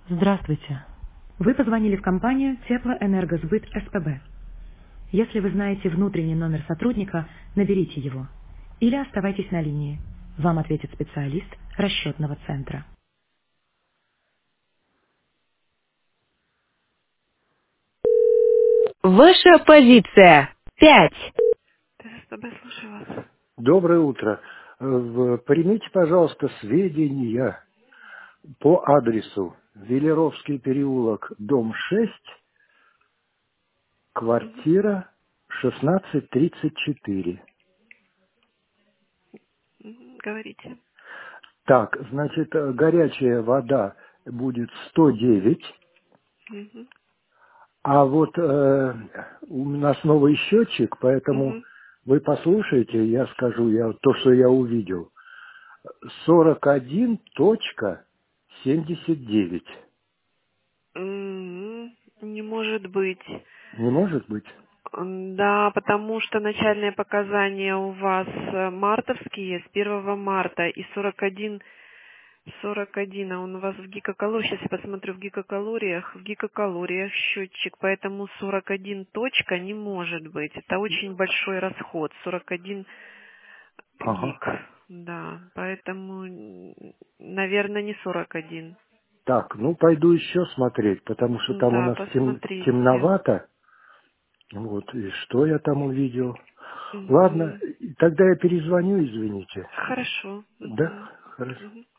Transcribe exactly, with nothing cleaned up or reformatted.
Здравствуйте. Вы позвонили в компанию Теплоэнергосбыт СПБ. Если вы знаете внутренний номер сотрудника, наберите его. Или оставайтесь на линии. Вам ответит специалист расчетного центра. Ваша позиция. Пять. ТСПБ, слушаю вас. Доброе утро. Э, в- Примите, пожалуйста, сведения по адресу Велеровский переулок, дом шесть, Мгм. квартира шестнадцать тридцать четыре. Мгм. Говорите. Так, значит, э, горячая вода будет сто девять, Мгм. а вот э, у нас новый счетчик, поэтому Мгм. вы послушайте, я скажу, я то, что я увидел. сорок один семьдесят девять. М, Не может быть. Не может быть? М, Да, потому что начальные показания у вас э, мартовские с первого марта и сорок один сорок один, а он у вас в гигакалориях, сейчас я посмотрю в гигакалориях, в гигакалориях счетчик, поэтому сорок один точка не может быть. Это очень большой расход, сорок один Ага. гиг, да, поэтому, м, наверное, не сорок один. Так, ну пойду еще смотреть, потому что там у Да, нас тем- посмотрите. темновато. Вот, и что я там увидел? Ладно, Мгм. и тогда я перезвоню, извините. Хорошо. Да, Мгм. хорошо. Мгм.